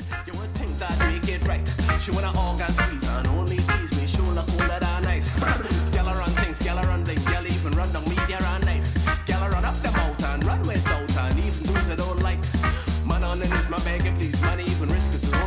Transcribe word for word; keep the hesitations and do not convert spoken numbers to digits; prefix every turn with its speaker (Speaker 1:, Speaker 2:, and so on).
Speaker 1: You would think that make it right. She wanna organ squeeze and only tease me. Shoulder colder than nice. Gyal run things, gyal run bling, gyal even run down me there and night. Gyal run up the mountain, run without and even those that don't like. Man on the knees, my begging please, man even risk is